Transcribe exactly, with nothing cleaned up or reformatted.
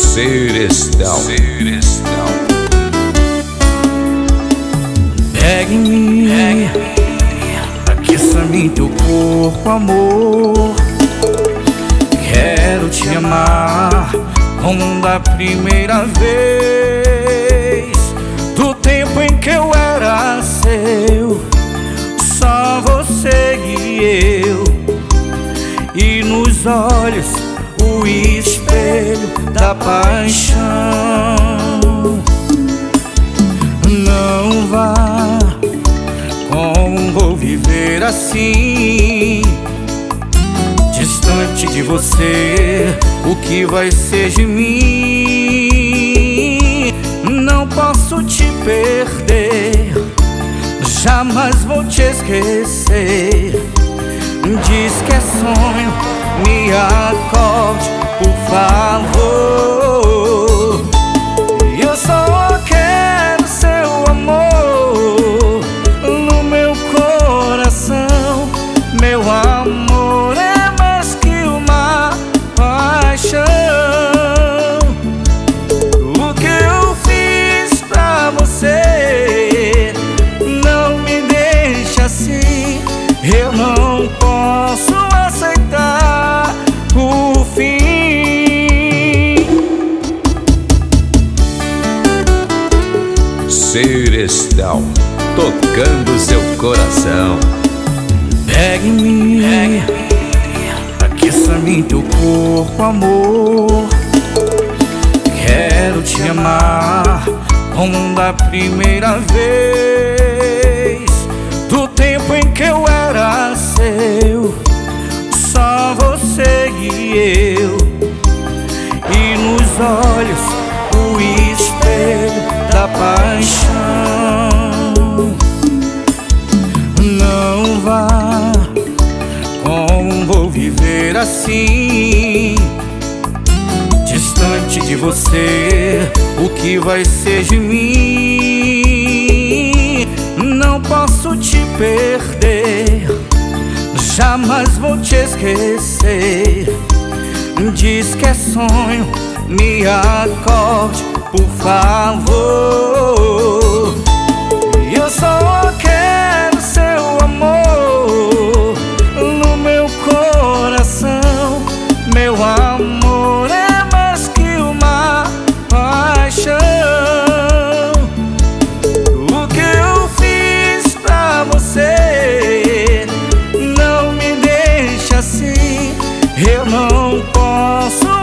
Serestão. Pegue-me, aqueça-me teu corpo, amor. Quero te amar como da primeira vez, do tempo em que eu era seu, só você e eu, e nos olhos o espelho da paixão. Não vá, como vou viver assim, distante de você, o que vai ser de mim? Não posso te perder, jamais vou te esquecer. Diz que é sonho, me acorde, por favor. Eu só quero seu amor no meu coração. Meu amor é mais que uma paixão. O que eu fiz pra você não me deixa assim. Eu não posso aceitar o fim. Serestão, tocando seu coração. Pegue-me, aqueça-me teu corpo, amor. Quero te amar como da primeira vez, do tempo em que eu era seu, só você e eu, e nos olhos o espelho da paixão. Não vá, como vou viver assim, distante de você, o que vai ser de mim? Não posso te perder, jamais vou te esquecer. Diz que é sonho, me acorde, por favor. Eu só quero seu amor no meu coração. Meu amor é mais que uma paixão. O que eu fiz pra você não me deixa assim. Eu não posso